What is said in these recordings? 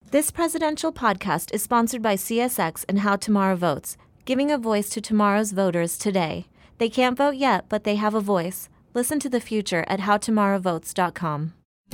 This presidential podcast is sponsored by CSX and How Tomorrow Votes, giving a voice to tomorrow's voters today. They can't vote yet, but they have a voice. Listen to the future at howtomorrowvotes.com.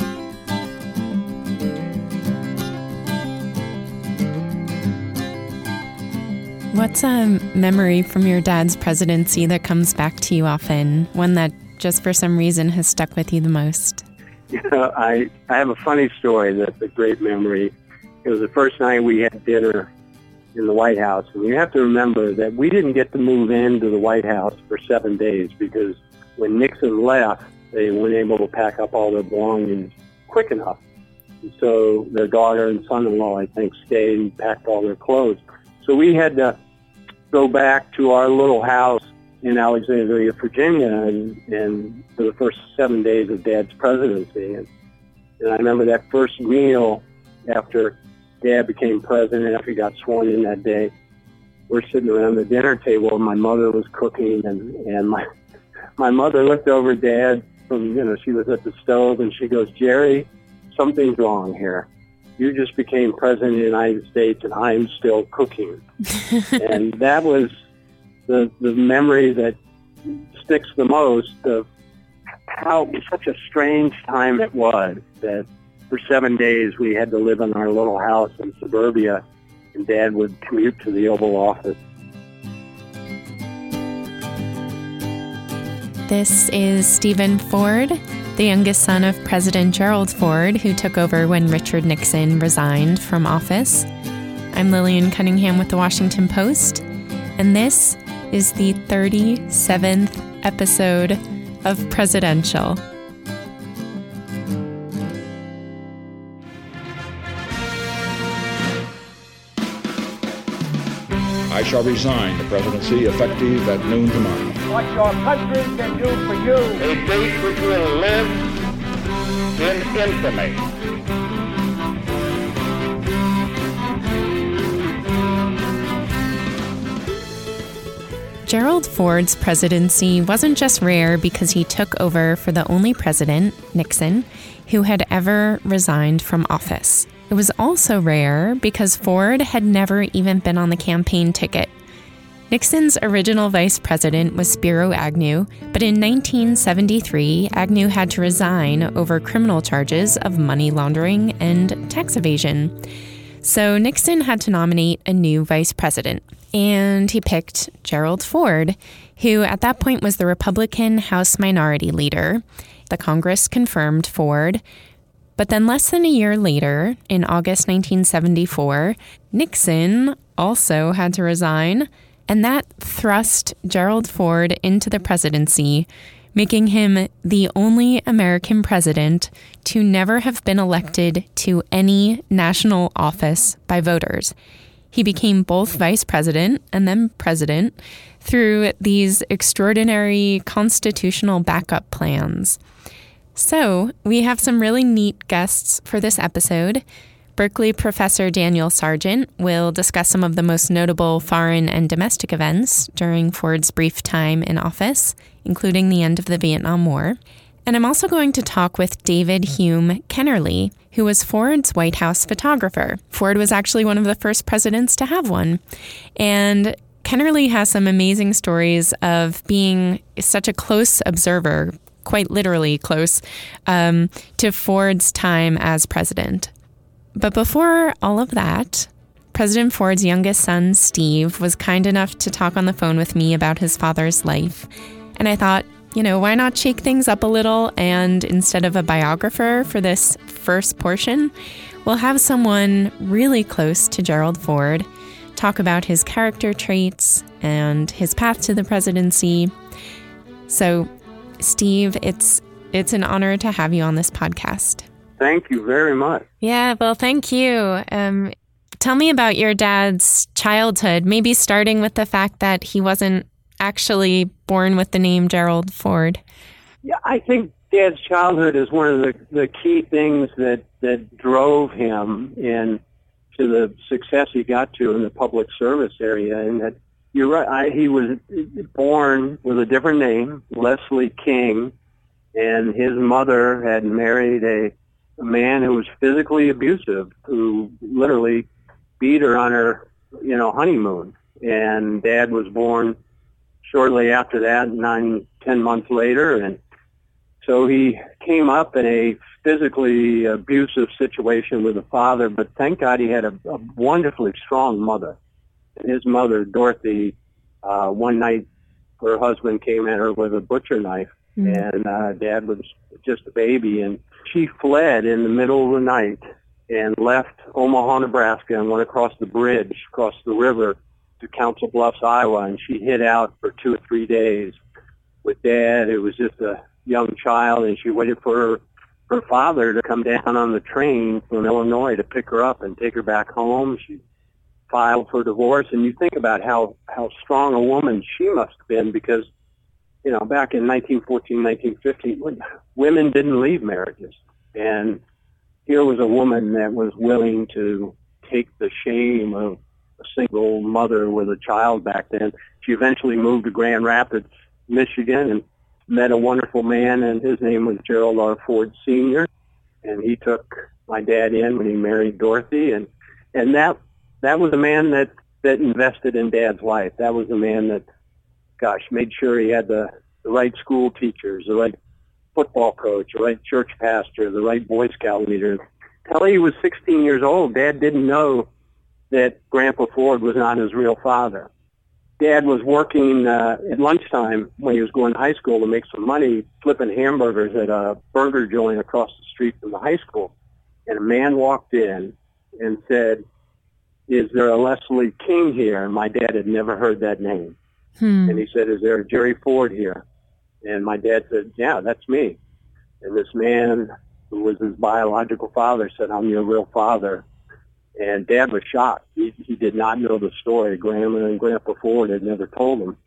What's a memory from your dad's presidency that comes back to you often? One that just for some reason has stuck with you the most? You know, I have a funny story that's a great memory. It was the first night we had dinner in the White House. And you have to remember that we didn't get to move into the White House for 7 days because when Nixon left, they weren't able to pack up all their belongings quick enough. And so their daughter and son-in-law, I think, stayed and packed all their clothes. So we had to go back to our little house in Alexandria, Virginia, and for the first 7 days of Dad's presidency. And I remember that first meal after Dad became president, after he got sworn in that day. We're sitting around the dinner table, and my mother was cooking, and my mother looked over at Dad from, she was at the stove, and she goes, "Jerry, something's wrong here. You just became president of the United States, and I'm still cooking." And that was the memory that sticks the most of how such a strange time it was that for 7 days we had to live in our little house in suburbia, and Dad would commute to the Oval Office. This is Stephen Ford, the youngest son of President Gerald Ford, who took over when Richard Nixon resigned from office. I'm Lillian Cunningham with The Washington Post, and this is the 37th episode of Presidential. I shall resign the presidency effective at noon tomorrow. What your country can do for you. A date which will live in infamy. Gerald Ford's presidency wasn't just rare because he took over for the only president, Nixon, who had ever resigned from office. It was also rare because Ford had never even been on the campaign ticket. Nixon's original vice president was Spiro Agnew, but in 1973, Agnew had to resign over criminal charges of money laundering and tax evasion. So Nixon had to nominate a new vice president, and he picked Gerald Ford, who at that point was the Republican House Minority Leader. The Congress confirmed Ford. But then less than a year later, in August 1974, Nixon also had to resign, and that thrust Gerald Ford into the presidency, making him the only American president to never have been elected to any national office by voters. He became both vice president and then president through these extraordinary constitutional backup plans. So, we have some really neat guests for this episode. Berkeley professor Daniel Sargent will discuss some of the most notable foreign and domestic events during Ford's brief time in office, including the end of the Vietnam War. And I'm also going to talk with David Hume Kennerly, who was Ford's White House photographer. Ford was actually one of the first presidents to have one. And Kennerly has some amazing stories of being such a close observer, quite literally close, to Ford's time as president. But before all of that, President Ford's youngest son, Steve, was kind enough to talk on the phone with me about his father's life. And I thought, why not shake things up a little, and instead of a biographer for this first portion, we'll have someone really close to Gerald Ford talk about his character traits and his path to the presidency. So, Steve, it's an honor to have you on this podcast. Thank you very much. Yeah, well, thank you. Tell me about your dad's childhood, maybe starting with the fact that he wasn't actually born with the name Gerald Ford. Yeah, I think Dad's childhood is one of the key things that drove him into the success he got to in the public service area. And that you're right, he was born with a different name, Leslie King, and his mother had married a a man who was physically abusive, who literally beat her on her, honeymoon. And Dad was born shortly after that, 9-10 months later. And so he came up in a physically abusive situation with a father, but thank God he had a wonderfully strong mother. And his mother, Dorothy, one night her husband came at her with a butcher knife, and Dad was just a baby, and she fled in the middle of the night and left Omaha, Nebraska, and went across the bridge, across the river to Council Bluffs, Iowa, and she hid out for 2 or 3 days with Dad, who was just a young child, and she waited for her father to come down on the train from Illinois to pick her up and take her back home. She filed for divorce, and you think about how strong a woman she must have been, because, back in 1914, 1915, women didn't leave marriages. And here was a woman that was willing to take the shame of a single mother with a child back then. She eventually moved to Grand Rapids, Michigan, and met a wonderful man, and his name was Gerald R. Ford Sr., and he took my dad in when he married Dorothy, and that was a man that invested in Dad's life. That was a man that, made sure he had the right school teachers, the right football coach, the right church pastor, the right Boy Scout leader. Until he was 16 years old, Dad didn't know that Grandpa Ford was not his real father. Dad was working at lunchtime when he was going to high school to make some money, flipping hamburgers at a burger joint across the street from the high school. And a man walked in and said, "Is there a Leslie King here?" And my dad had never heard that name. And he said, "Is there a Jerry Ford here?" And my dad said, "Yeah, that's me." And this man, who was his biological father, said, "I'm your real father." And Dad was shocked. He did not know the story. Grandma and Grandpa Ford had never told him.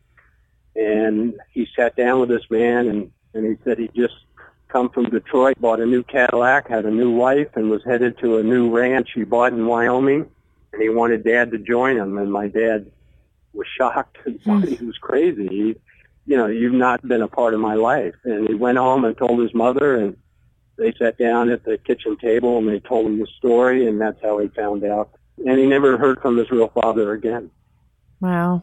And he sat down with this man, and he said he'd just come from Detroit, bought a new Cadillac, had a new wife, and was headed to a new ranch he bought in Wyoming. And he wanted Dad to join him. And my dad was shocked and thought he was crazy. You've not been a part of my life. And he went home and told his mother, and they sat down at the kitchen table and they told him the story, and that's how he found out. And he never heard from his real father again. Wow.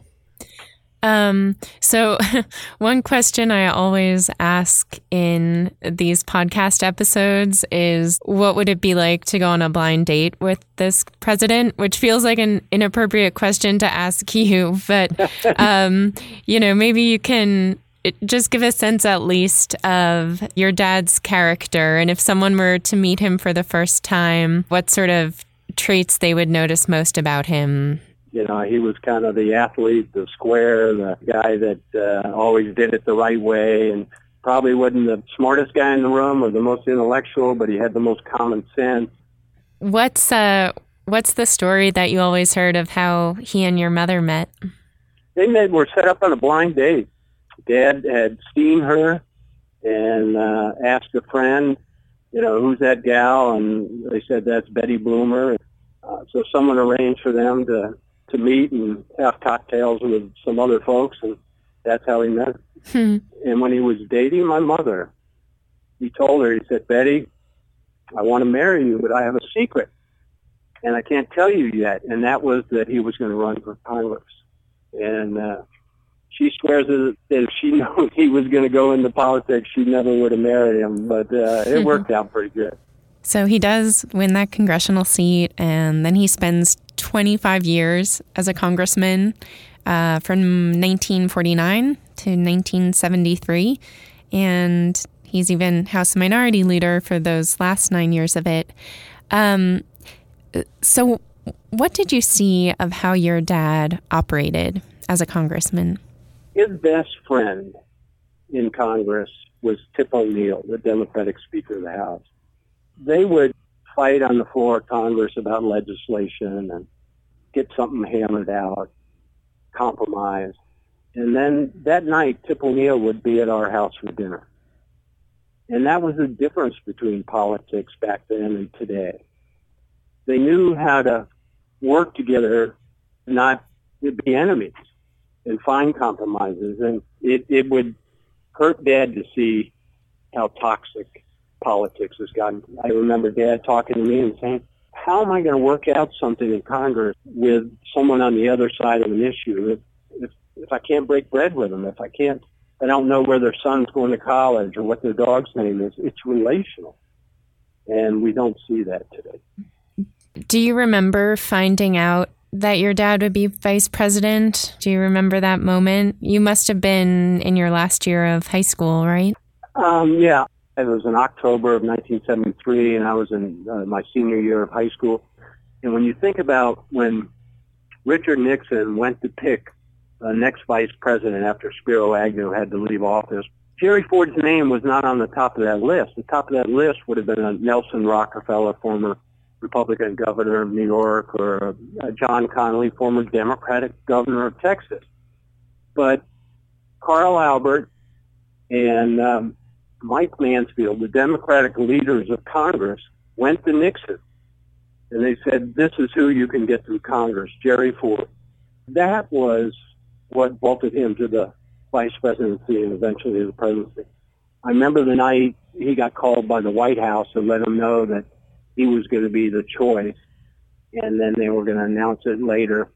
So one question I always ask in these podcast episodes is, what would it be like to go on a blind date with this president? Which feels like an inappropriate question to ask you, but, maybe you can just give a sense at least of your dad's character. And if someone were to meet him for the first time, what sort of traits they would notice most about him. He was kind of the athlete, the square, the guy that always did it the right way, and probably wasn't the smartest guy in the room or the most intellectual, but he had the most common sense. What's the story that you always heard of how he and your mother met? They were set up on a blind date. Dad had seen her and asked a friend, who's that gal? And they said, that's Betty Bloomer. So someone arranged for them to meet and have cocktails with some other folks, and that's how he met her. And when he was dating my mother, he told her, he said, "Betty, I want to marry you, but I have a secret, and I can't tell you yet." And that was that he was going to run for Congress. And she swears that if she knew he was going to go into politics, she never would have married him. But it worked out pretty good. So he does win that congressional seat, and then he spends 25 years as a congressman from 1949 to 1973. And he's even House Minority Leader for those last 9 years of it. So what did you see of how your dad operated as a congressman? His best friend in Congress was Tip O'Neill, the Democratic Speaker of the House. They would fight on the floor of Congress about legislation and get something hammered out, compromise. And then that night, Tip O'Neill would be at our house for dinner. And that was the difference between politics back then and today. They knew how to work together, not be enemies, and find compromises. And it would hurt Dad to see how toxic politics has gotten. I remember Dad talking to me and saying, how am I going to work out something in Congress with someone on the other side of an issue if I can't break bread with them, if I don't know where their son's going to college or what their dog's name is. It's relational. And we don't see that today. Do you remember finding out that your dad would be vice president? Do you remember that moment? You must have been in your last year of high school, right? Yeah. It was in October of 1973, and I was in my senior year of high school. And when you think about when Richard Nixon went to pick the next vice president after Spiro Agnew had to leave office, Jerry Ford's name was not on the top of that list. The top of that list would have been Nelson Rockefeller, former Republican governor of New York, or John Connally, former Democratic governor of Texas. But Carl Albert and Mike Mansfield, the Democratic leaders of Congress, went to Nixon. And they said, this is who you can get through Congress, Jerry Ford. That was what vaulted him to the vice presidency and eventually the presidency. I remember the night he got called by the White House and let him know that he was going to be the choice, and then they were going to announce it later.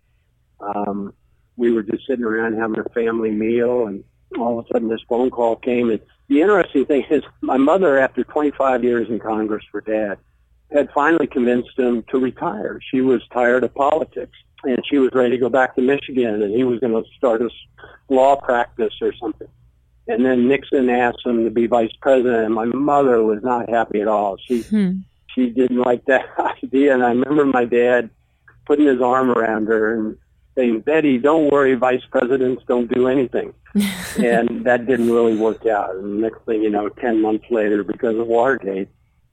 We were just sitting around having a family meal, and all of a sudden this phone call came. And the interesting thing is my mother, after 25 years in Congress for Dad, had finally convinced him to retire. She was tired of politics, and she was ready to go back to Michigan, and he was going to start a law practice or something. And then Nixon asked him to be vice president, and my mother was not happy at all. She didn't like that idea, and I remember my dad putting his arm around her and saying, Betty, don't worry, vice presidents don't do anything. And that didn't really work out. And the next thing you know, 10 months later, because of Watergate,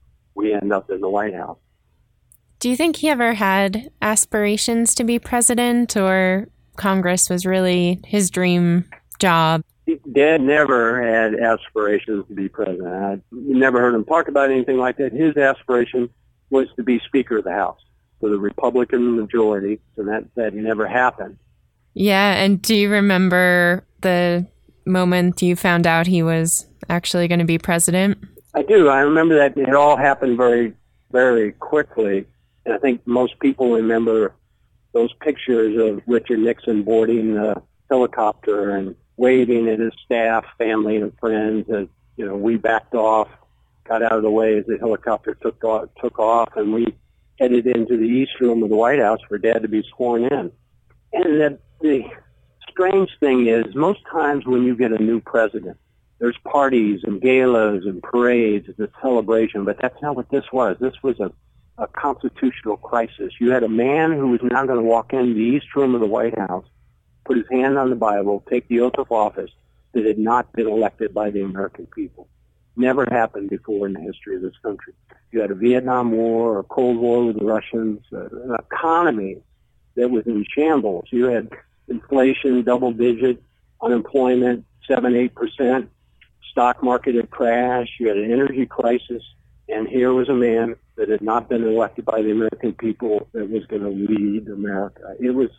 we end up in the White House. Do you think he ever had aspirations to be president, or Congress was really his dream job? Dad never had aspirations to be president. I never heard him talk about anything like that. His aspiration was to be Speaker of the House for the Republican majority, and that never happened. Yeah, and do you remember the moment you found out he was actually going to be president? I do. I remember that it all happened very, very quickly, and I think most people remember those pictures of Richard Nixon boarding the helicopter and waving at his staff, family, and friends as, we backed off, got out of the way as the helicopter took off, and we headed into the East Room of the White House for Dad to be sworn in. And the strange thing is, most times when you get a new president, there's parties and galas and parades and a celebration, but that's not what this was. This was a constitutional crisis. You had a man who was now going to walk into the East Room of the White House, put his hand on the Bible, take the oath of office that had not been elected by the American people. Never happened before in the history of this country. You had a Vietnam War, a Cold War with the Russians, an economy that was in shambles. You had inflation, double-digit, unemployment, 7-8%, stock market had crashed, you had an energy crisis, and here was a man that had not been elected by the American people that was going to lead America. It was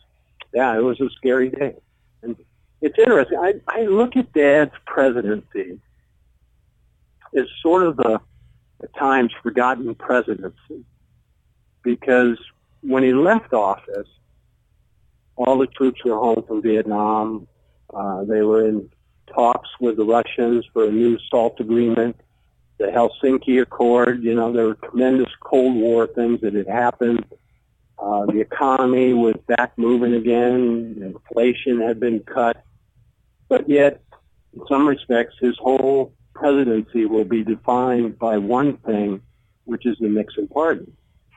a scary day. And it's interesting. I look at Dad's presidency as sort of the at times forgotten presidency, because when he left office, all the troops were home from Vietnam. They were in talks with the Russians for a new SALT agreement, the Helsinki Accord. There were tremendous Cold War things that had happened. The economy was back moving again. Inflation had been cut. But yet, in some respects, his whole presidency will be defined by one thing, which is the Nixon pardon.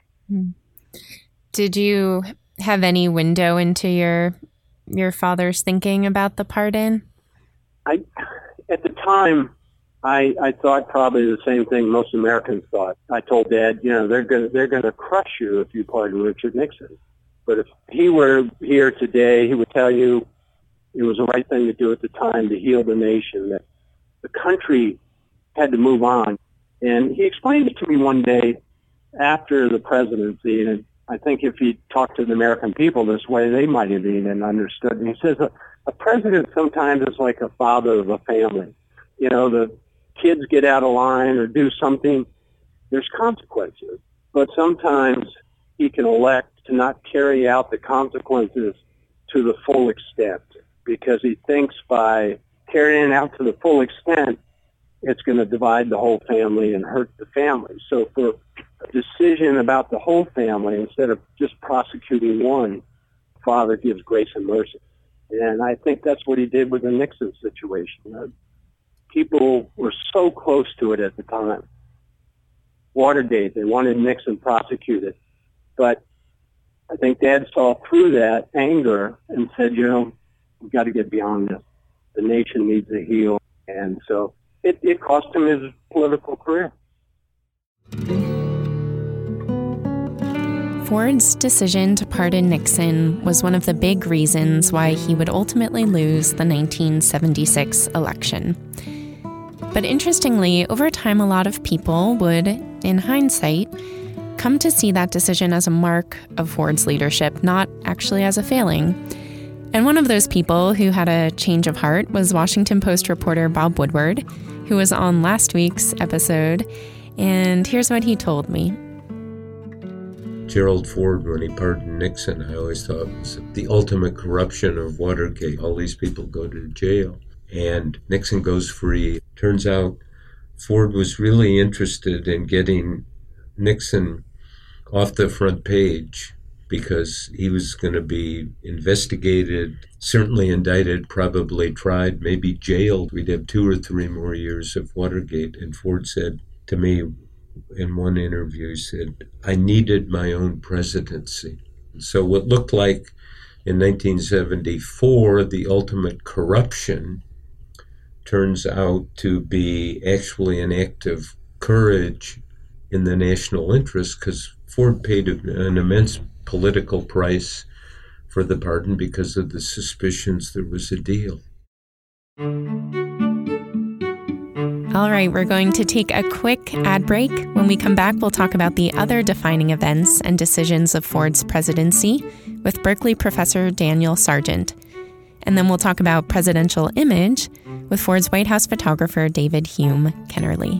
Did you have any window into your father's thinking about the pardon? At the time, I thought probably the same thing most Americans thought. I told Dad, they're going to crush you if you pardon Richard Nixon. But if he were here today, he would tell you it was the right thing to do at the time to heal the nation, that the country had to move on. And he explained it to me one day after the presidency, and I think if he talked to the American people this way, they might have even understood. And he says a president sometimes is like a father of a family. The kids get out of line or do something, there's consequences. But sometimes he can elect to not carry out the consequences to the full extent because he thinks by carrying it out to the full extent, it's going to divide the whole family and hurt the family. So for a decision about the whole family, instead of just prosecuting one, Father gives grace and mercy. And I think that's what he did with the Nixon situation. People were so close to it at the time. Watergate, they wanted Nixon prosecuted. But I think Dad saw through that anger and said, we've got to get beyond this. The nation needs to heal. And so it cost him his political career. Ford's decision to pardon Nixon was one of the big reasons why he would ultimately lose the 1976 election. But interestingly, over time, a lot of people would, in hindsight, come to see that decision as a mark of Ford's leadership, not actually as a failing. And one of those people who had a change of heart was Washington Post reporter Bob Woodward, who was on last week's episode. And here's what he told me. Gerald Ford, when he pardoned Nixon, I always thought was the ultimate corruption of Watergate. All these people go to jail, and Nixon goes free. Turns out Ford was really interested in getting Nixon off the front page because he was going to be investigated, certainly indicted, probably tried, maybe jailed. We'd have 2 or 3 more years of Watergate. And Ford said to me in one interview, he said, I needed my own presidency. So what looked like in 1974 the ultimate corruption turns out to be actually an act of courage in the national interest, because Ford paid an immense political price for the pardon because of the suspicions there was a deal. All right, we're going to take a quick ad break. When we come back, we'll talk about the other defining events and decisions of Ford's presidency with Berkeley professor Daniel Sargent. And then we'll talk about presidential image with Ford's White House photographer David Hume Kennerly.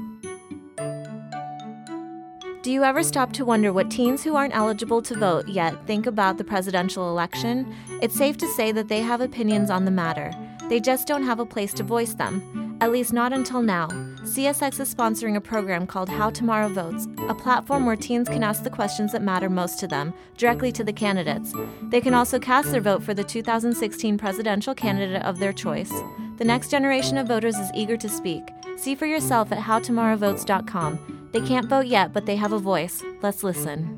Do you ever stop to wonder what teens who aren't eligible to vote yet think about the presidential election? It's safe to say that they have opinions on the matter. They just don't have a place to voice them, at least not until now. CSX is sponsoring a program called How Tomorrow Votes, a platform where teens can ask the questions that matter most to them, directly to the candidates. They can also cast their vote for the 2016 presidential candidate of their choice. The next generation of voters is eager to speak. See for yourself at howtomorrowvotes.com. They can't vote yet, but they have a voice. Let's listen.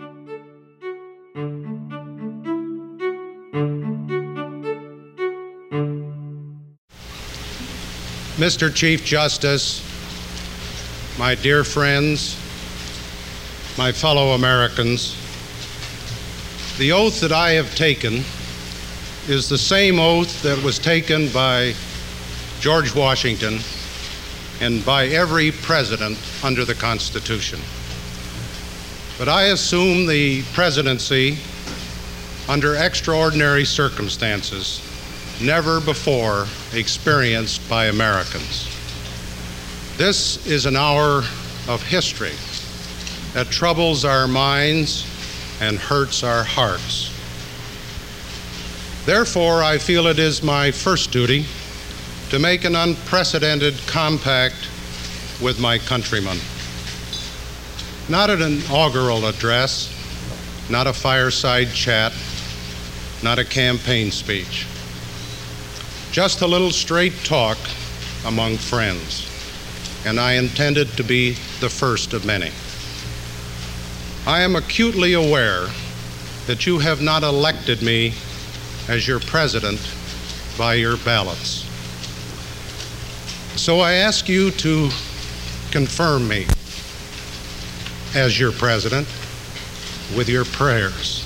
Mr. Chief Justice, my dear friends, my fellow Americans, the oath that I have taken is the same oath that was taken by George Washington and by every president under the Constitution. But I assume the presidency under extraordinary circumstances never before experienced by Americans. This is an hour of history that troubles our minds and hurts our hearts. Therefore, I feel it is my first duty to make an unprecedented compact with my countrymen. Not an inaugural address, not a fireside chat, not a campaign speech. Just a little straight talk among friends, and I intended to be the first of many. I am acutely aware that you have not elected me as your president by your ballots. So I ask you to confirm me as your president with your prayers.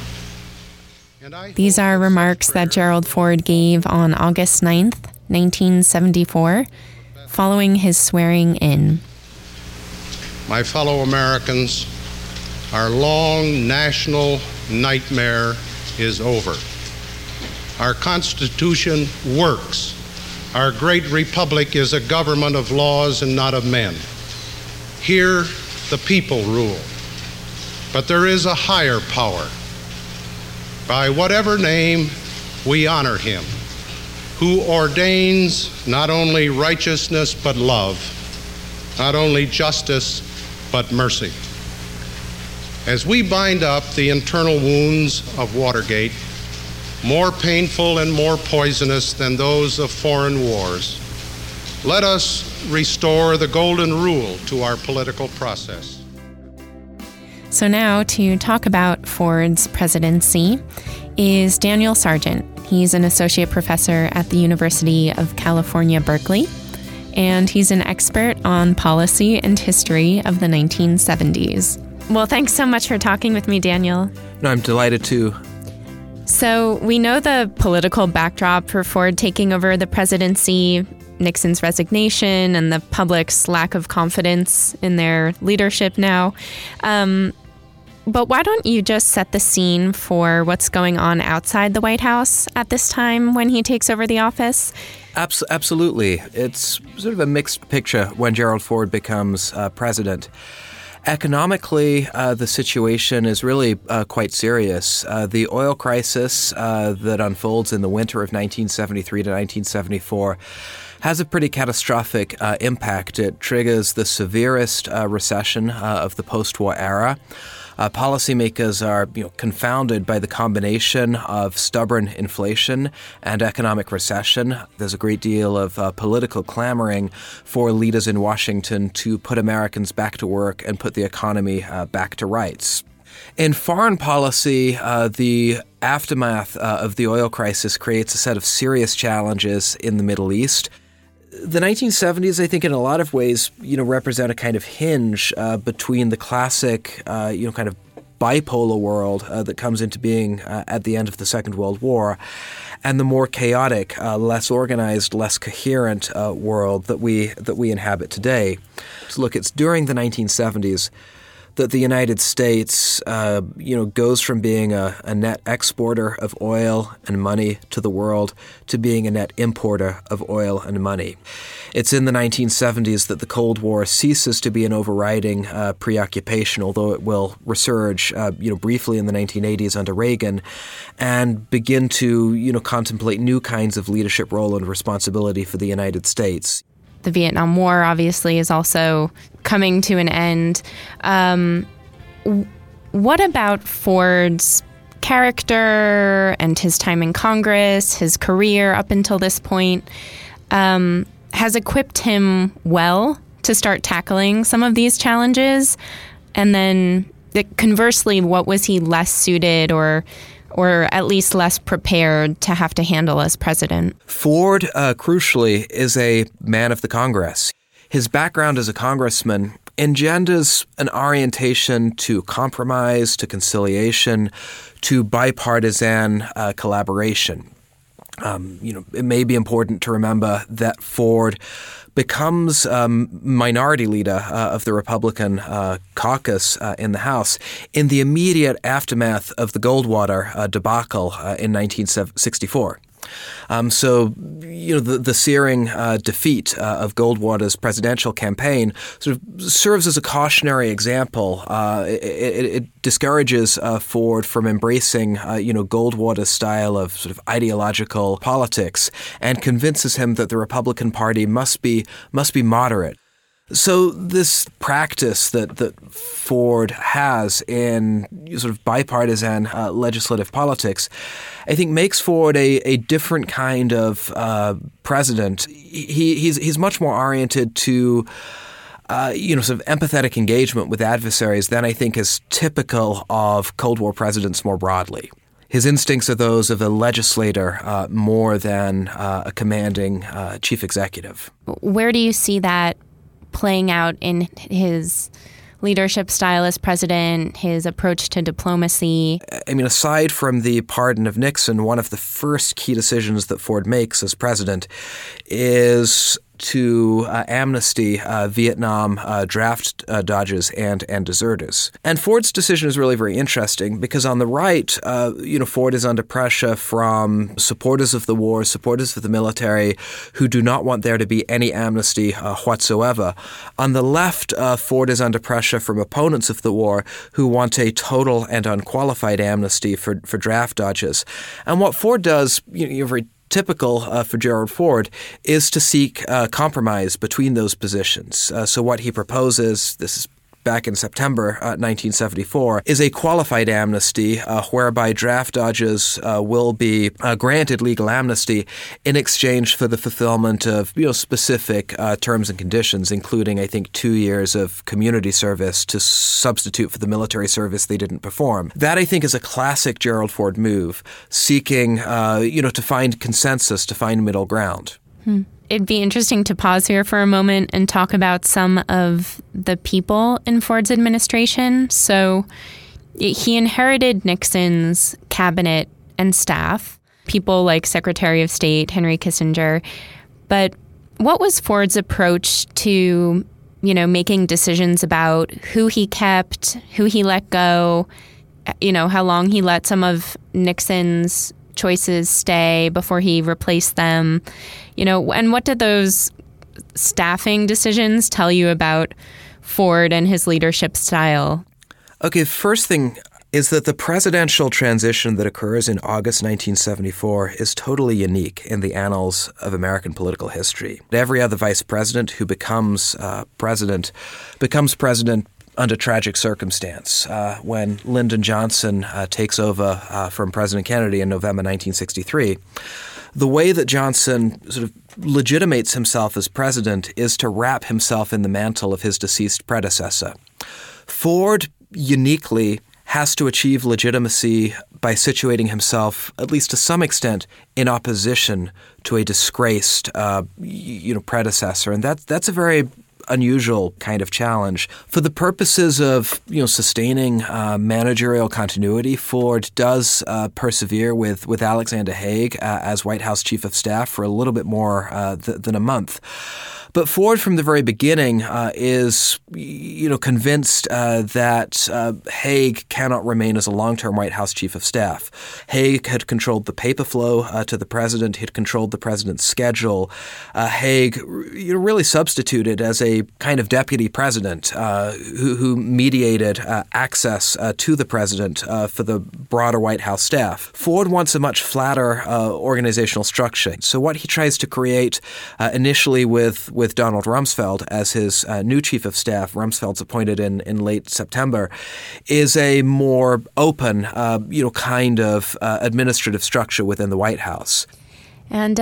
These are remarks that Gerald Ford gave on August 9th, 1974, following his swearing in. My fellow Americans, our long national nightmare is over. Our Constitution works. Our great republic is a government of laws and not of men. Here, the people rule. But there is a higher power. By whatever name, we honor him, who ordains not only righteousness but love, not only justice but mercy. As we bind up the internal wounds of Watergate, more painful and more poisonous than those of foreign wars, let us restore the golden rule to our political process. So now to talk about Ford's presidency is Daniel Sargent. He's an associate professor at the University of California, Berkeley, and he's an expert on policy and history of the 1970s. Well, thanks so much for talking with me, Daniel. No, I'm delighted to. So we know the political backdrop for Ford taking over the presidency, Nixon's resignation, and the public's lack of confidence in their leadership now. But why don't you just set the scene for what's going on outside the White House at this time when he takes over the office? Absolutely. It's sort of a mixed picture when Gerald Ford becomes president. Economically, the situation is really quite serious. The oil crisis that unfolds in the winter of 1973 to 1974 has a pretty catastrophic impact. It triggers the severest recession of the post-war era. Policymakers are confounded by the combination of stubborn inflation and economic recession. There's a great deal of political clamoring for leaders in Washington to put Americans back to work and put the economy back to rights. In foreign policy, the aftermath of the oil crisis creates a set of serious challenges in the Middle East. The 1970s, I think, in a lot of ways, represent a kind of hinge between the classic, kind of bipolar world that comes into being at the end of the Second World War, and the more chaotic, less organized, less coherent world that we inhabit today. So look, it's during the 1970s that the United States, goes from being a net exporter of oil and money to the world to being a net importer of oil and money. It's in the 1970s that the Cold War ceases to be an overriding preoccupation, although it will resurge, briefly in the 1980s under Reagan, and begin to, contemplate new kinds of leadership role and responsibility for the United States. The Vietnam War, obviously, is also coming to an end. What about Ford's character and his time in Congress, his career up until this point, has equipped him well to start tackling some of these challenges? And then, conversely, what was he less suited or at least less prepared to have to handle as president? Ford, crucially, is a man of the Congress. His background as a congressman engenders an orientation to compromise, to conciliation, to bipartisan collaboration. It may be important to remember that Ford becomes minority leader of the Republican caucus in the House in the immediate aftermath of the Goldwater debacle in 1964. The searing defeat of Goldwater's presidential campaign sort of serves as a cautionary example. It discourages Ford from embracing, Goldwater's style of sort of ideological politics and convinces him that the Republican Party must be moderate. So this practice that Ford has in sort of bipartisan legislative politics, I think makes Ford a different kind of president. He's much more oriented to sort of empathetic engagement with adversaries than I think is typical of Cold War presidents more broadly. His instincts are those of a legislator more than a commanding chief executive. Where do you see that playing out in his leadership style as president, his approach to diplomacy? I mean, aside from the pardon of Nixon, one of the first key decisions that Ford makes as president is to amnesty Vietnam draft dodgers and deserters. And Ford's decision is really very interesting because on the right, Ford is under pressure from supporters of the war, supporters of the military, who do not want there to be any amnesty whatsoever. On the left, Ford is under pressure from opponents of the war who want a total and unqualified amnesty for draft dodgers. And what Ford does, very typical for Gerald Ford, is to seek compromise between those positions. So what he proposes, this is back in September 1974, is a qualified amnesty whereby draft dodgers will be granted legal amnesty in exchange for the fulfillment of specific terms and conditions, including, I think, 2 years of community service to substitute for the military service they didn't perform. That, I think, is a classic Gerald Ford move, seeking to find consensus, to find middle ground. It'd be interesting to pause here for a moment and talk about some of the people in Ford's administration. So he inherited Nixon's cabinet and staff, people like Secretary of State Henry Kissinger. But what was Ford's approach to, making decisions about who he kept, who he let go, how long he let some of Nixon's choices stay before he replaced them, and what did those staffing decisions tell you about Ford and his leadership style? Okay, first thing is that the presidential transition that occurs in August 1974 is totally unique in the annals of American political history. Every other vice president who becomes president under tragic circumstance. When Lyndon Johnson takes over from President Kennedy in November 1963, the way that Johnson sort of legitimates himself as president is to wrap himself in the mantle of his deceased predecessor. Ford uniquely has to achieve legitimacy by situating himself, at least to some extent, in opposition to a disgraced predecessor. And that's a very unusual kind of challenge. For the purposes of sustaining managerial continuity, Ford does persevere with Alexander Haig as White House Chief of Staff for a little bit more than a month. But Ford, from the very beginning, is convinced that Haig cannot remain as a long-term White House Chief of Staff. Haig had controlled the paper flow to the president. He had controlled the president's schedule. Haig really substituted as a kind of deputy president who mediated access to the president for the broader White House staff. Ford wants a much flatter organizational structure. So what he tries to create initially with Donald Rumsfeld as his new chief of staff, Rumsfeld's appointed in late September, is a more open, kind of administrative structure within the White House. And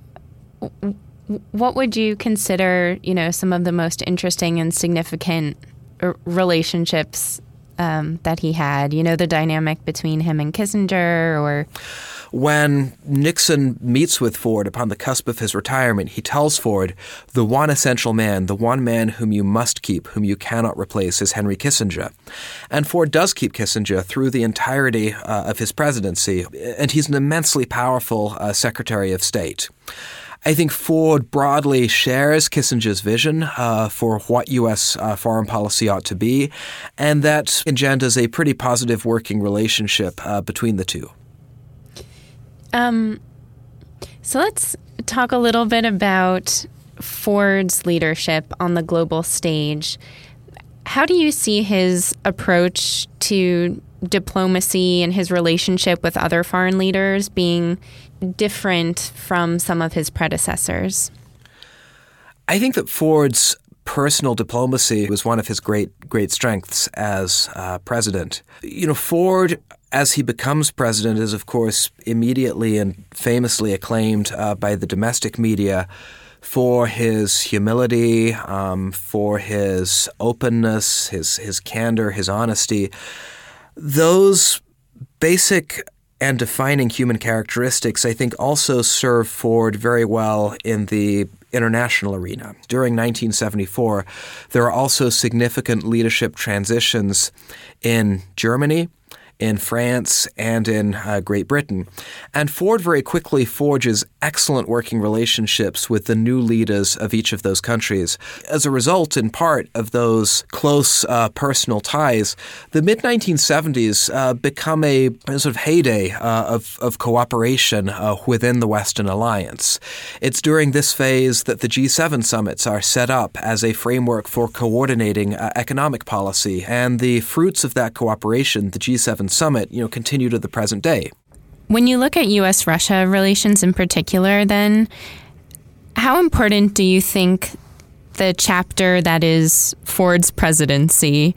what would you consider, some of the most interesting and significant relationships that he had? The dynamic between him and Kissinger, or... When Nixon meets with Ford upon the cusp of his retirement, he tells Ford, the one essential man, the one man whom you must keep, whom you cannot replace, is Henry Kissinger. And Ford does keep Kissinger through the entirety of his presidency, and he's an immensely powerful Secretary of State. I think Ford broadly shares Kissinger's vision for what U.S. Foreign policy ought to be, and that engenders a pretty positive working relationship between the two. So let's talk a little bit about Ford's leadership on the global stage. How do you see his approach to diplomacy and his relationship with other foreign leaders being different from some of his predecessors? I think that Ford's personal diplomacy was one of his great strengths as president. Ford, as he becomes president, is, of course, immediately and famously acclaimed by the domestic media for his humility, for his openness, his candor, his honesty. Those basic and defining human characteristics, I think, also serve Ford very well in the international arena. During 1974, there are also significant leadership transitions in Germany, in France, and in Great Britain. And Ford very quickly forges excellent working relationships with the new leaders of each of those countries. As a result, in part, of those close personal ties, the mid-1970s become a sort of heyday of cooperation within the Western Alliance. It's during this phase that the G7 summits are set up as a framework for coordinating economic policy, and the fruits of that cooperation, the G7 summit, continue to the present day. When you look at U.S.-Russia relations in particular, then, how important do you think the chapter that is Ford's presidency,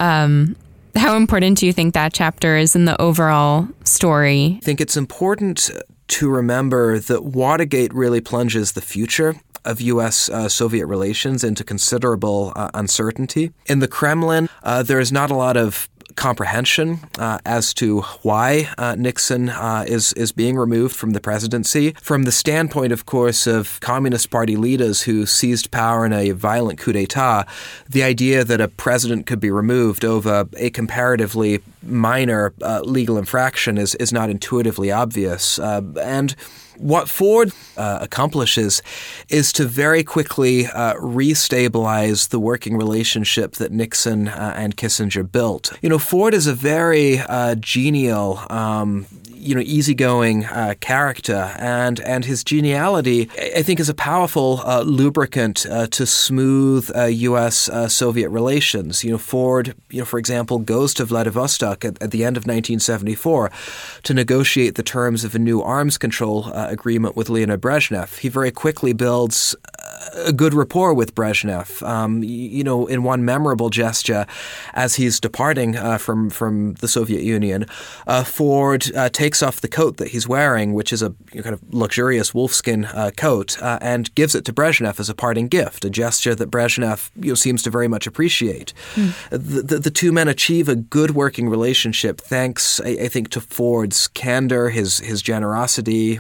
how important do you think that chapter is in the overall story? I think it's important to remember that Watergate really plunges the future of U.S.-Soviet relations into considerable uncertainty. In the Kremlin, there is not a lot of comprehension as to why Nixon is being removed from the presidency. From the standpoint, of course, of Communist Party leaders who seized power in a violent coup d'etat, the idea that a president could be removed over a comparatively minor legal infraction is not intuitively obvious. And what Ford accomplishes is to very quickly restabilize the working relationship that Nixon and Kissinger built. Ford is a very genial, easygoing character, and his geniality, I think, is a powerful lubricant to smooth U.S.-Soviet relations. Ford, for example, goes to Vladivostok at the end of 1974 to negotiate the terms of a new arms control agreement with Leonid Brezhnev. He very quickly builds a good rapport with Brezhnev. In one memorable gesture, as he's departing from the Soviet Union, Ford takes off the coat that he's wearing, which is a kind of luxurious wolfskin coat, and gives it to Brezhnev as a parting gift, a gesture that Brezhnev seems to very much appreciate. The two men achieve a good working relationship thanks, I think, to Ford's candor, his generosity,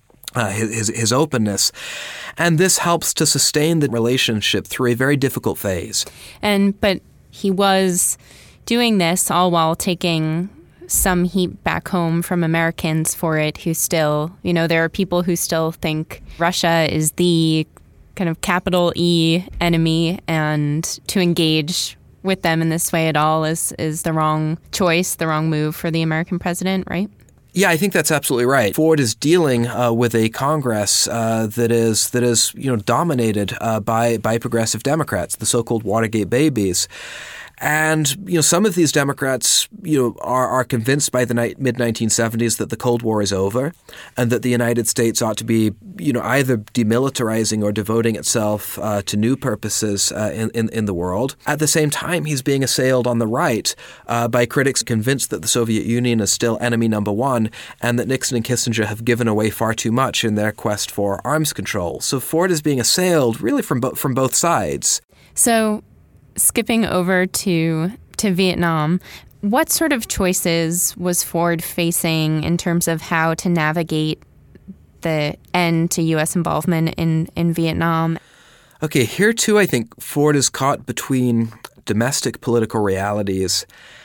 his openness. And this helps to sustain the relationship through a very difficult phase. But he was doing this all while taking some heat back home from Americans for it who still, there are people who still think Russia is the kind of capital E enemy, and to engage with them in this way at all is the wrong choice, the wrong move for the American president, right? Yeah, I think that's absolutely right. Ford is dealing with a Congress that is dominated by progressive Democrats, the so-called Watergate babies. And, some of these Democrats, are convinced by the mid-1970s that the Cold War is over and that the United States ought to be, either demilitarizing or devoting itself to new purposes in the world. At the same time, he's being assailed on the right by critics convinced that the Soviet Union is still enemy number one and that Nixon and Kissinger have given away far too much in their quest for arms control. So Ford is being assailed really from both sides. So skipping over to Vietnam, what sort of choices was Ford facing in terms of how to navigate the end to U.S. involvement in Vietnam? Okay, here too I think Ford is caught between domestic political realities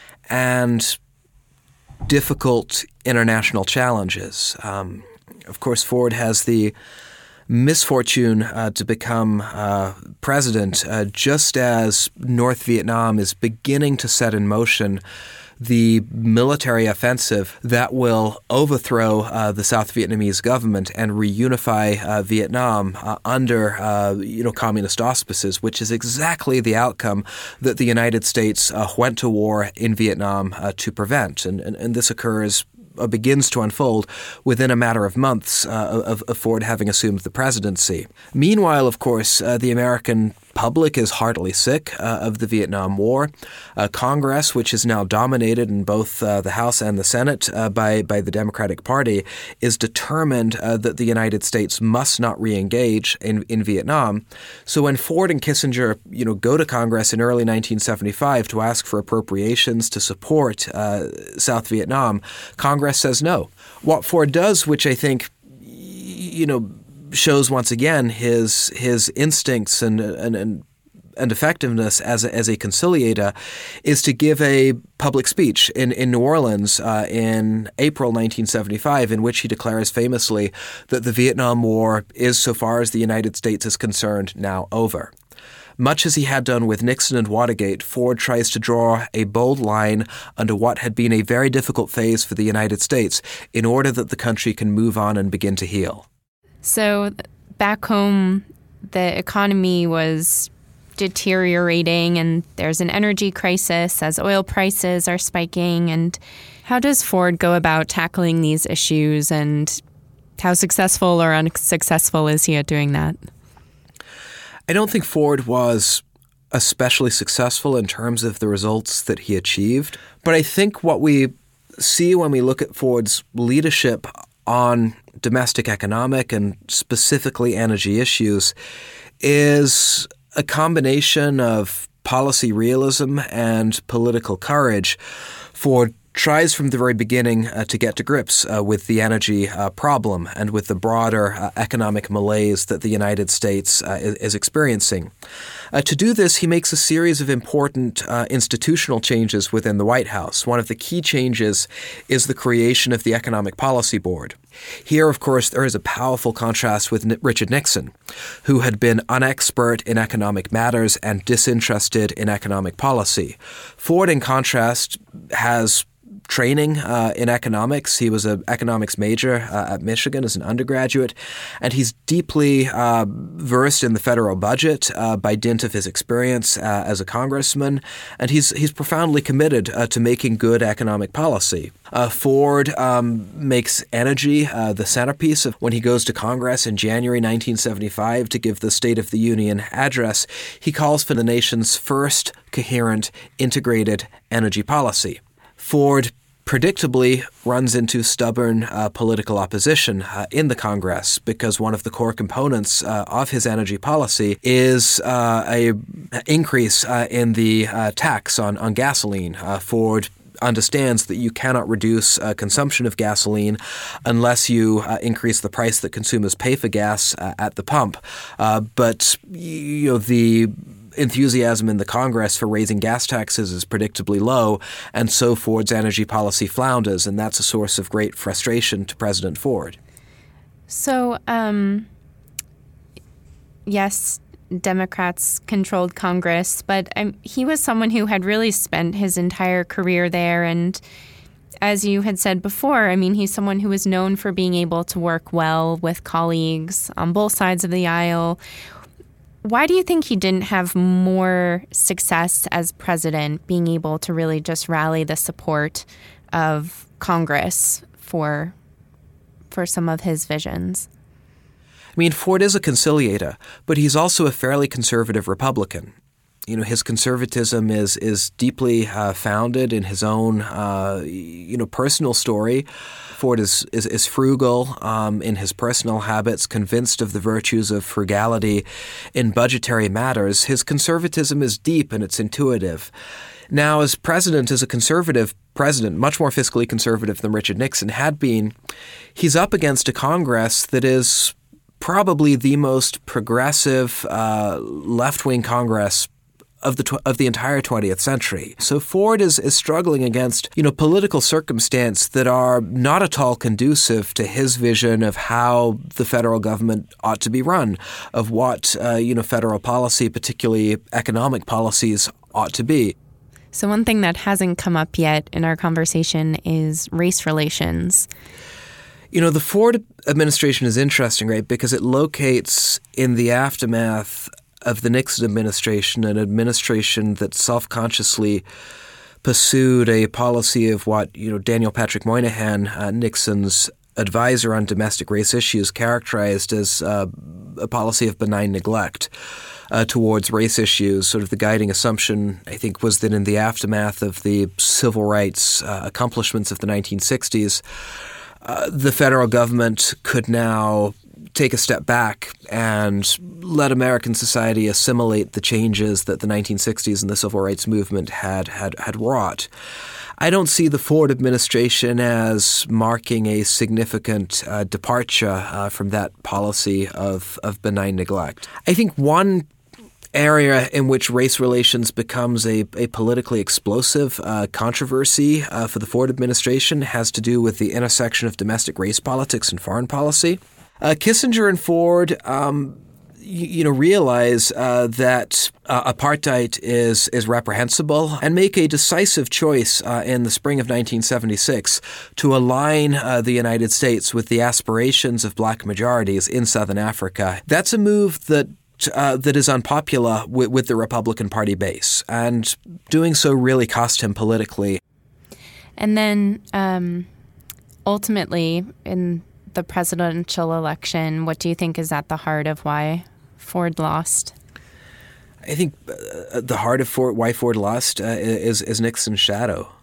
and difficult international challenges. Of course, Ford has the misfortune to become president just as North Vietnam is beginning to set in motion the military offensive that will overthrow the South Vietnamese government and reunify Vietnam under communist auspices, which is exactly the outcome that the United States went to war in Vietnam to prevent. And this begins to unfold within a matter of months of Ford having assumed the presidency. Meanwhile, of course, the American public is heartily sick of the Vietnam War. Congress, which is now dominated in both the House and the Senate by the Democratic Party, is determined that the United States must not re-engage in Vietnam. So when Ford and Kissinger, go to Congress in early 1975 to ask for appropriations to support South Vietnam, Congress says no. What Ford does, which I think, shows once again his instincts and and effectiveness as a conciliator is to give a public speech in New Orleans in April 1975, in which he declares famously that the Vietnam War is, so far as the United States is concerned, now over. Much as he had done with Nixon and Watergate, Ford tries to draw a bold line under what had been a very difficult phase for the United States in order that the country can move on and begin to heal. So back home, the economy was deteriorating and there's an energy crisis as oil prices are spiking. And how does Ford go about tackling these issues, and how successful or unsuccessful is he at doing that? I don't think Ford was especially successful in terms of the results that he achieved, but I think what we see when we look at Ford's leadership on domestic economic and specifically energy issues is a combination of policy realism and political courage. Ford tries from the very beginning to get to grips with the energy problem and with the broader economic malaise that the United States is experiencing. To do this, he makes a series of important institutional changes within the White House. One of the key changes is the creation of the Economic Policy Board. Here, of course, there is a powerful contrast with Richard Nixon, who had been unexpert in economic matters and disinterested in economic policy. Ford, in contrast, has training in economics. He was an economics major at Michigan as an undergraduate, and he's deeply versed in the federal budget by dint of his experience as a congressman, and he's profoundly committed to making good economic policy. Ford makes energy the centerpiece of when he goes to Congress in January 1975 to give the State of the Union address. He calls for the nation's first coherent, integrated energy policy. Ford predictably runs into stubborn political opposition in the Congress because one of the core components of his energy policy is an increase in the tax on gasoline. Ford understands that you cannot reduce consumption of gasoline unless you increase the price that consumers pay for gas at the pump. But the enthusiasm in the Congress for raising gas taxes is predictably low, and so Ford's energy policy flounders, and that's a source of great frustration to President Ford. So, yes, Democrats controlled Congress, but he was someone who had really spent his entire career there, and as you had said before, he's someone who was known for being able to work well with colleagues on both sides of the aisle. Why do you think he didn't have more success as president, being able to really just rally the support of Congress for some of his visions? Ford is a conciliator, but he's also a fairly conservative Republican. His conservatism is deeply founded in his own, personal story. Ford is frugal in his personal habits, convinced of the virtues of frugality in budgetary matters. His conservatism is deep and it's intuitive. Now, as president, as a conservative president, much more fiscally conservative than Richard Nixon had been, he's up against a Congress that is probably the most progressive left-wing Congress of the entire 20th century. So Ford is struggling against, political circumstance that are not at all conducive to his vision of how the federal government ought to be run, of what, federal policy, particularly economic policies, ought to be. So one thing that hasn't come up yet in our conversation is race relations. The Ford administration is interesting, right, because it locates in the aftermath of the Nixon administration, an administration that self-consciously pursued a policy of what, Daniel Patrick Moynihan, Nixon's advisor on domestic race issues, characterized as a policy of benign neglect towards race issues. Sort of the guiding assumption, I think, was that in the aftermath of the civil rights accomplishments of the 1960s, the federal government could now take a step back and let American society assimilate the changes that the 1960s and the civil rights movement had wrought. I don't see the Ford administration as marking a significant departure from that policy of benign neglect. I think one area in which race relations becomes a politically explosive controversy for the Ford administration has to do with the intersection of domestic race politics and foreign policy. Kissinger and Ford realize that apartheid is reprehensible and make a decisive choice in the spring of 1976 to align the United States with the aspirations of black majorities in Southern Africa. That's a move that is unpopular with the Republican Party base, and doing so really cost him politically. And then ultimately, in the presidential election, what do you think is at the heart of why Ford lost? I think the heart of why Ford lost is Nixon's shadow.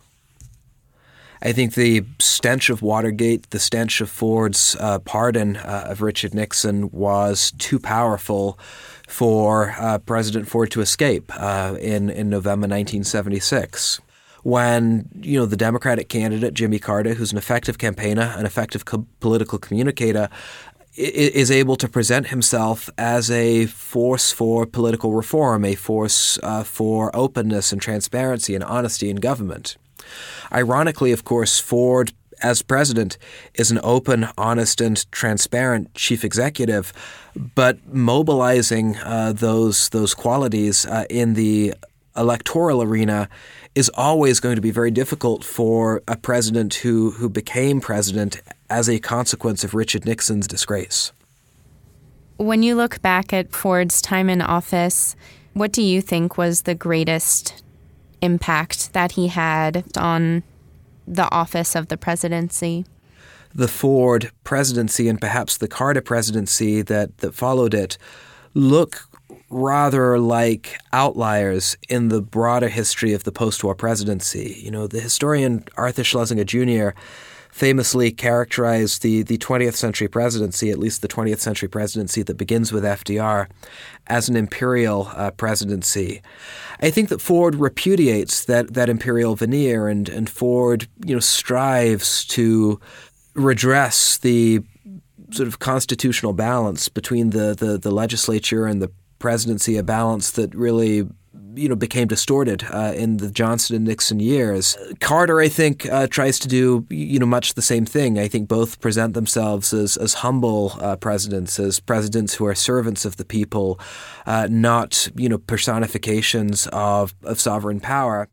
I think the stench of Watergate, the stench of Ford's pardon of Richard Nixon was too powerful for President Ford to escape in November 1976. When, the Democratic candidate, Jimmy Carter, who's an effective campaigner, an effective political communicator, is able to present himself as a force for political reform, a force for openness and transparency and honesty in government. Ironically, of course, Ford, as president, is an open, honest, and transparent chief executive, but mobilizing those qualities in the electoral arena is always going to be very difficult for a president who became president as a consequence of Richard Nixon's disgrace. When you look back at Ford's time in office, what do you think was the greatest impact that he had on the office of the presidency? The Ford presidency and perhaps the Carter presidency that followed it look rather like outliers in the broader history of the post-war presidency. The historian Arthur Schlesinger Jr. famously characterized the 20th century presidency, at least the 20th century presidency that begins with FDR, as an imperial presidency. I think that Ford repudiates that imperial veneer, and Ford, strives to redress the sort of constitutional balance between the legislature and the presidency, a balance that really became distorted in the Johnson and Nixon years. Carter, I think, tries to do much the same thing. I think both present themselves as humble presidents, as presidents who are servants of the people, not personifications of sovereign power.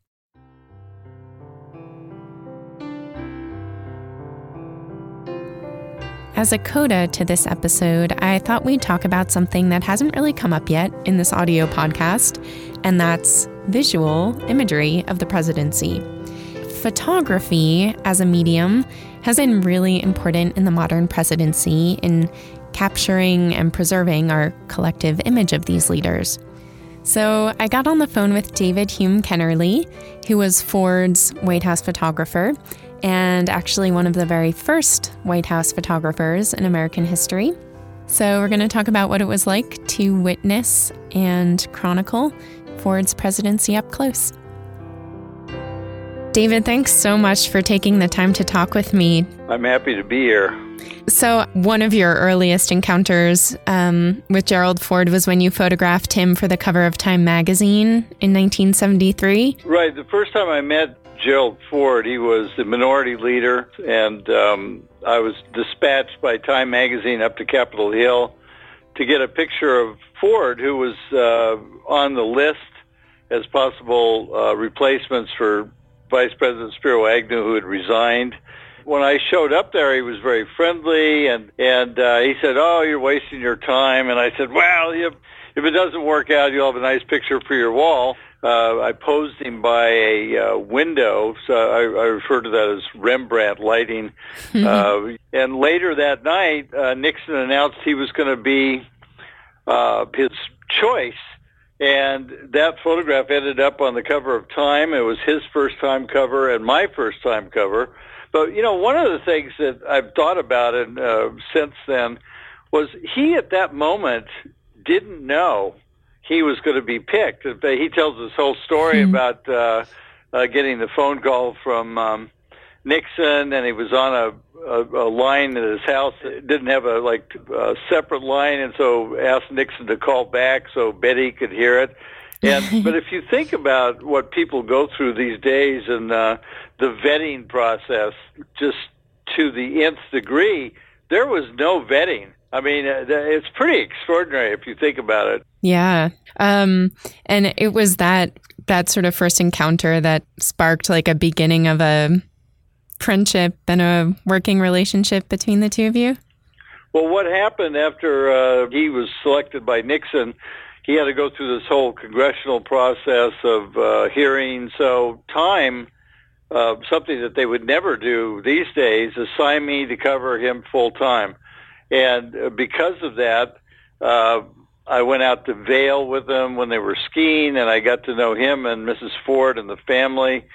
As a coda to this episode, I thought we'd talk about something that hasn't really come up yet in this audio podcast, and that's visual imagery of the presidency. Photography as a medium has been really important in the modern presidency in capturing and preserving our collective image of these leaders. So I got on the phone with David Hume Kennerly, who was Ford's White House photographer, and actually one of the very first White House photographers in American history. So we're going to talk about what it was like to witness and chronicle Ford's presidency up close. David, thanks so much for taking the time to talk with me. I'm happy to be here. So one of your earliest encounters with Gerald Ford was when you photographed him for the cover of Time magazine in 1973. Right. The first time I met Gerald Ford, he was the minority leader, and I was dispatched by Time magazine up to Capitol Hill to get a picture of Ford, who was on the list as possible replacements for Vice President Spiro Agnew, who had resigned. When I showed up there, he was very friendly, and he said, "Oh, you're wasting your time." And I said, "Well, if it doesn't work out, you'll have a nice picture for your wall." I posed him by a window, so I refer to that as Rembrandt lighting. And later that night, Nixon announced he was going to be his choice, and that photograph ended up on the cover of Time. It was his first-time cover and my first-time cover. But, one of the things that I've thought about since then was he at that moment didn't know he was going to be picked. He tells this whole story about getting the phone call from Nixon, and he was on a line in his house that didn't have a separate line, and so asked Nixon to call back so Betty could hear it. And but if you think about what people go through these days and the vetting process, just to the nth degree, there was no vetting. I mean, it's pretty extraordinary if you think about it. Yeah. And it was that sort of first encounter that sparked like a beginning of a friendship and a working relationship between the two of you? Well, what happened after he was selected by Nixon, he had to go through this whole congressional process of hearings. So Time, something that they would never do these days, assigned me to cover him full time. And because of that, I went out to Vail with them when they were skiing, and I got to know him and Mrs. Ford and the family.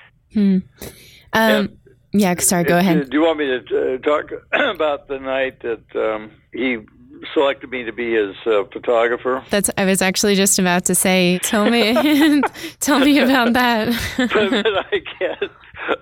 Yeah, sorry, go ahead. Do you want me to talk about the night that he selected me to be his photographer? I was actually just about to say, tell me about that. But I can't.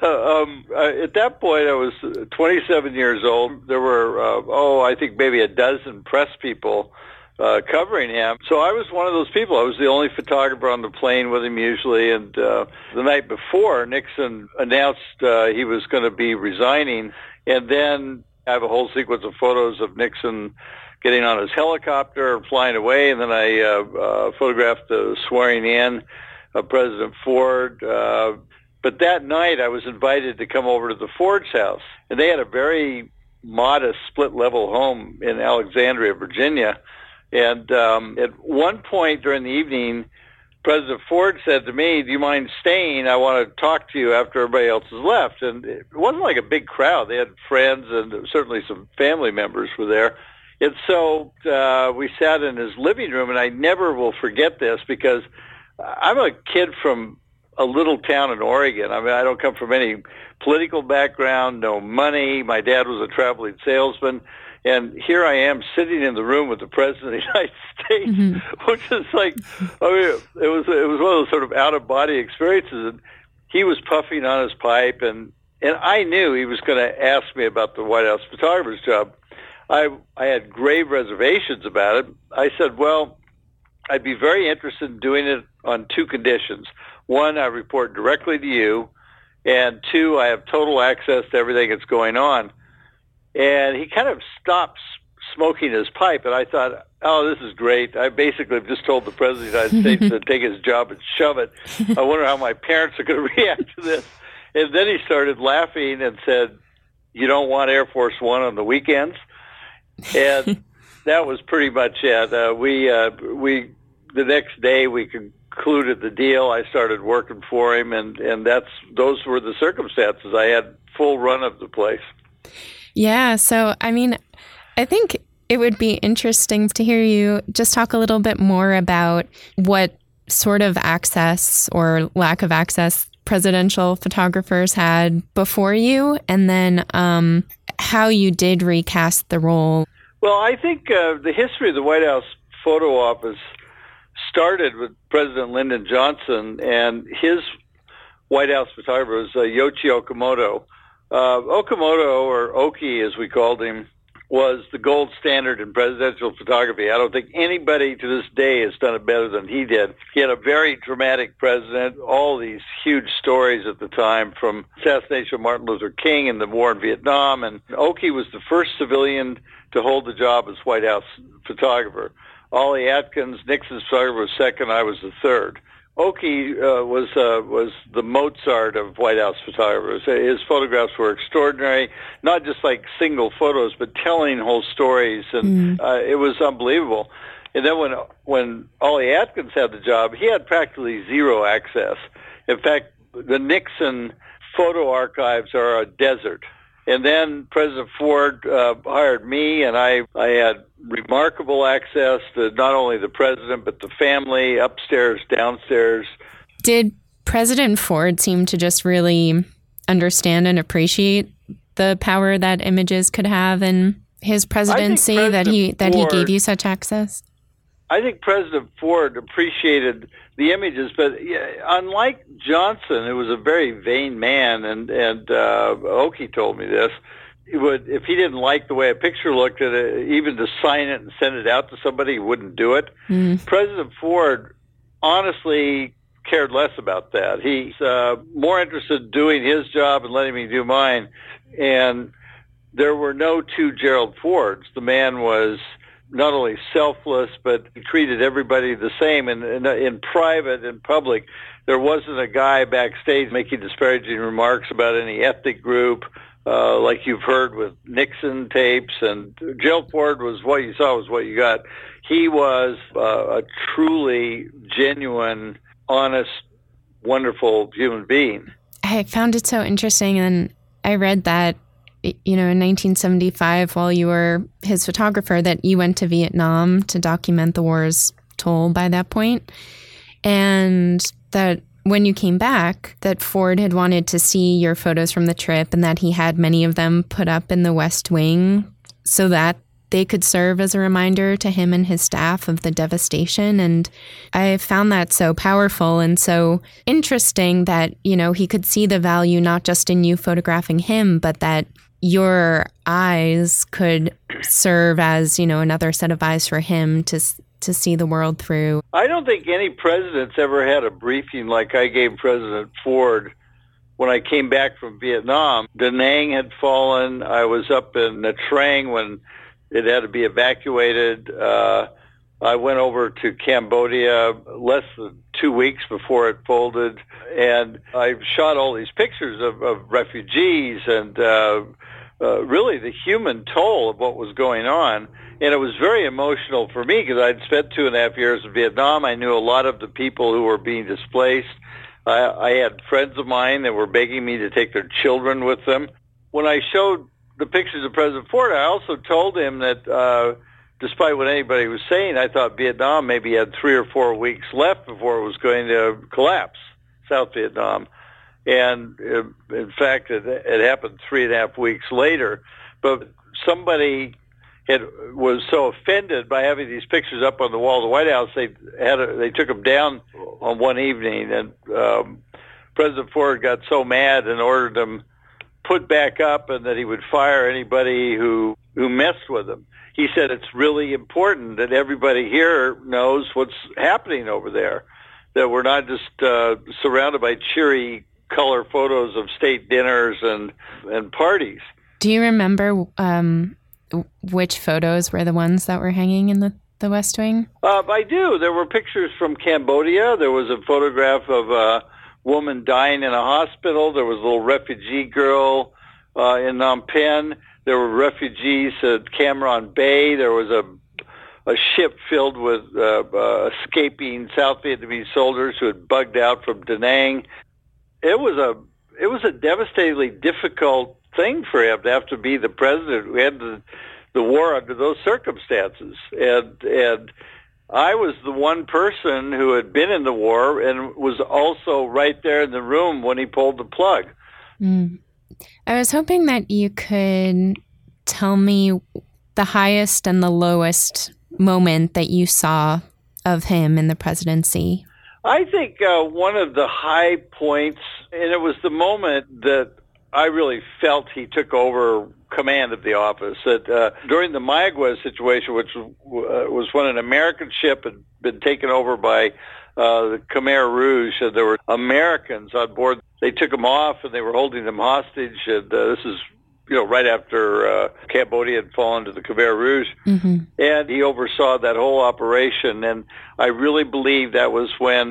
At that point, I was 27 years old. There were, I think maybe a dozen press people covering him. So I was one of those people. I was the only photographer on the plane with him usually. And the night before, Nixon announced he was going to be resigning. And then I have a whole sequence of photos of Nixon getting on his helicopter, flying away. And then I photographed the swearing in of President Ford. But that night, I was invited to come over to the Ford's house. And they had a very modest split-level home in Alexandria, Virginia. And at one point during the evening, President Ford said to me, "Do you mind staying? I want to talk to you after everybody else has left." And it wasn't like a big crowd. They had friends and certainly some family members were there. And so we sat in his living room, and I never will forget this because I'm a kid from a little town in Oregon. I mean, I don't come from any political background, no money. My dad was a traveling salesman. And here I am sitting in the room with the President of the United States, which is like, I mean, it was one of those sort of out-of-body experiences. And he was puffing on his pipe, and I knew he was going to ask me about the White House photographer's job. I had grave reservations about it. I said, well, I'd be very interested in doing it on two conditions. One, I report directly to you, and two, I have total access to everything that's going on. And he kind of stopped smoking his pipe, and I thought, oh, this is great. I basically just told the President of the United States to take his job and shove it. I wonder how my parents are going to react to this. And then he started laughing and said, "You don't want Air Force One on the weekends?" And that was pretty much it. We the next day we concluded the deal. I started working for him, and those were the circumstances. I had full run of the place. Yeah. So, I mean, I think it would be interesting to hear you just talk a little bit more about what sort of access or lack of access presidential photographers had before you, and then how you did recast the role. Well, I think the history of the White House photo office started with President Lyndon Johnson, and his White House photographer was Yoichi Okamoto. Okamoto, or Oki as we called him, was the gold standard in presidential photography. I don't think anybody to this day has done it better than he did. He had a very dramatic president, all these huge stories at the time, from assassination of Martin Luther King and the war in Vietnam. And Oki was the first civilian to hold the job as White House photographer. Ollie Atkins, Nixon's photographer, was second. I was the third. Oki was the Mozart of White House photographers. His photographs were extraordinary, not just like single photos, but telling whole stories, and it was unbelievable. And then when Ollie Atkins had the job, he had practically zero access. In fact, the Nixon photo archives are a desert. And then President Ford hired me, and I had remarkable access to not only the president, but the family, upstairs, downstairs. Did President Ford seem to just really understand and appreciate the power that images could have in his presidency, that he gave you such access? I think President Ford appreciated the images, but unlike Johnson, who was a very vain man, and Oki told me this, if he didn't like the way a picture looked at it, even to sign it and send it out to somebody, he wouldn't do it. President Ford honestly cared less about that. He's more interested in doing his job and letting me do mine. And there were no two Gerald Fords. The man was not only selfless, but he treated everybody the same. And in private, in public, there wasn't a guy backstage making disparaging remarks about any ethnic group, like you've heard with Nixon tapes. And Gerald Ford was what you saw was what you got. He was a truly genuine, honest, wonderful human being. I found it so interesting, and I read that, in 1975, while you were his photographer, that you went to Vietnam to document the war's toll by that point, and that when you came back, that Ford had wanted to see your photos from the trip, and that he had many of them put up in the West Wing so that they could serve as a reminder to him and his staff of the devastation. And I found that so powerful and so interesting that, he could see the value not just in you photographing him, but that your eyes could serve as, another set of eyes for him to see the world through. I don't think any president's ever had a briefing like I gave President Ford when I came back from Vietnam. Da Nang had fallen. I was up in Nha Trang when it had to be evacuated. I went over to Cambodia less than 2 weeks before it folded, and I shot all these pictures of refugees and really the human toll of what was going on. And it was very emotional for me because I'd spent 2.5 years in Vietnam. I knew a lot of the people who were being displaced. I had friends of mine that were begging me to take their children with them. When I showed the pictures of President Ford, I also told him that despite what anybody was saying, I thought Vietnam maybe had 3 or 4 weeks left before it was going to collapse, South Vietnam. And in fact, it happened 3.5 weeks later. But somebody was so offended by having these pictures up on the wall of the White House, they took them down on one evening. And President Ford got so mad and ordered them put back up, and that he would fire anybody who messed with him. He said it's really important that everybody here knows what's happening over there, that we're not just surrounded by cheery color photos of state dinners and parties. Do you remember which photos were the ones that were hanging in the West Wing? I do. There were pictures from Cambodia. There was a photograph of a woman dying in a hospital. There was a little refugee girl in Phnom Penh. There were refugees at Cam Ranh Bay. There was a ship filled with escaping South Vietnamese soldiers who had bugged out from Da Nang. It was a devastatingly difficult thing for him to have to be the president who ended the war under those circumstances. And I was the one person who had been in the war and was also right there in the room when he pulled the plug. I was hoping that you could tell me the highest and the lowest moment that you saw of him in the presidency. I think one of the high points, and it was the moment that I really felt he took over command of the office, that during the Mayaguez situation, which was when an American ship had been taken over by the Khmer Rouge, and there were Americans on board. They took them off, and they were holding them hostage, and this is right after Cambodia had fallen to the Khmer Rouge. Mm-hmm. And he oversaw that whole operation, and I really believe that was when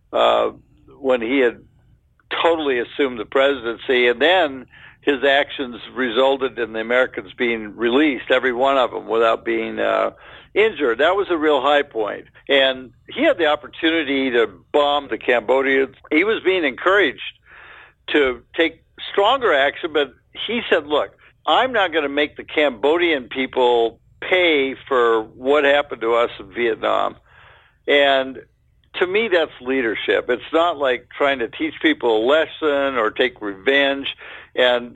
he had totally assumed the presidency, and then his actions resulted in the Americans being released, every one of them, without being injured. That was a real high point. And he had the opportunity to bomb the Cambodians. He was being encouraged to take stronger action, but he said, look, I'm not going to make the Cambodian people pay for what happened to us in Vietnam. And to me, that's leadership. It's not like trying to teach people a lesson or take revenge. And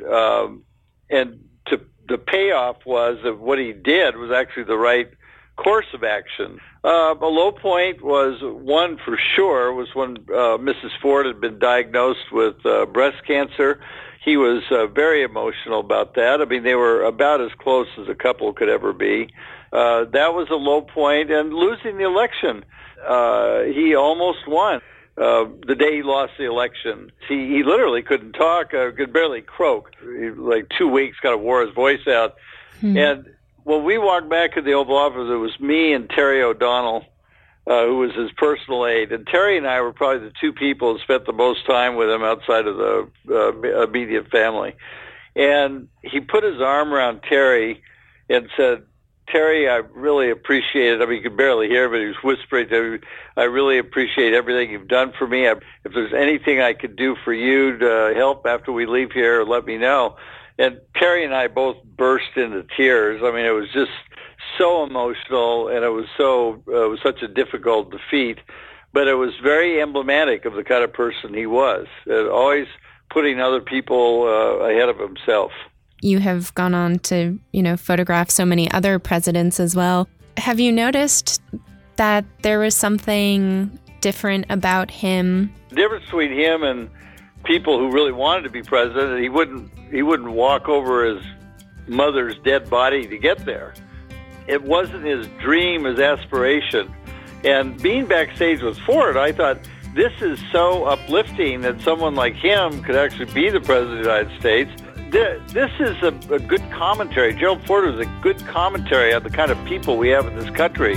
the payoff was that what he did was actually the right course of action. A low point was one for sure was when Mrs. Ford had been diagnosed with breast cancer. he was very emotional about that. I mean, they were about as close as a couple could ever be. That was a low point, and losing the election, he almost won. The day he lost the election, he literally couldn't talk, could barely croak. Like 2 weeks, kind of wore his voice out. And when we walked back to the Oval Office, it was me and Terry O'Donnell, who was his personal aide. And Terry and I were probably the two people who spent the most time with him outside of the immediate family. And he put his arm around Terry and said, "Terry, I really appreciate it." I mean, you could barely hear, but he was whispering to me, "I really appreciate everything you've done for me. If there's anything I could do for you to help after we leave here, let me know." And Terry and I both burst into tears. I mean, it was just so emotional, and it was such a difficult defeat. But it was very emblematic of the kind of person he was, always putting other people ahead of himself. You have gone on to, photograph so many other presidents as well. Have you noticed that there was something different about him? The difference between him and people who really wanted to be president, he wouldn't walk over his mother's dead body to get there. It wasn't his dream, his aspiration. And being backstage with Ford, I thought, this is so uplifting that someone like him could actually be the president of the United States. This is a good commentary. Gerald Ford was a good commentary on the kind of people we have in this country.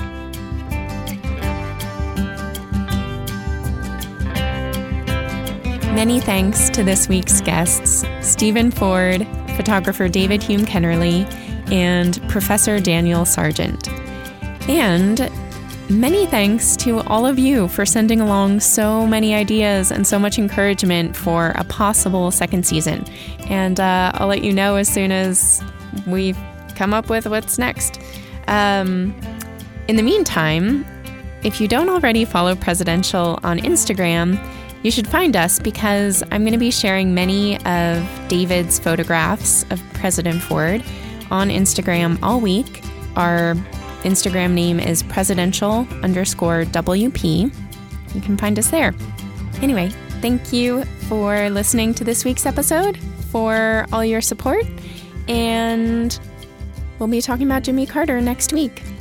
Many thanks to this week's guests, Stephen Ford, photographer David Hume Kennerly, and Professor Daniel Sargent. And many thanks to all of you for sending along so many ideas and so much encouragement for a possible second season. And I'll let you know as soon as we come up with what's next. In the meantime, if you don't already follow Presidential on Instagram, you should find us because I'm going to be sharing many of David's photographs of President Ford on Instagram all week. Our Instagram name is presidential_WP. You can find us there. Anyway, thank you for listening to this week's episode, for all your support, and we'll be talking about Jimmy Carter next week.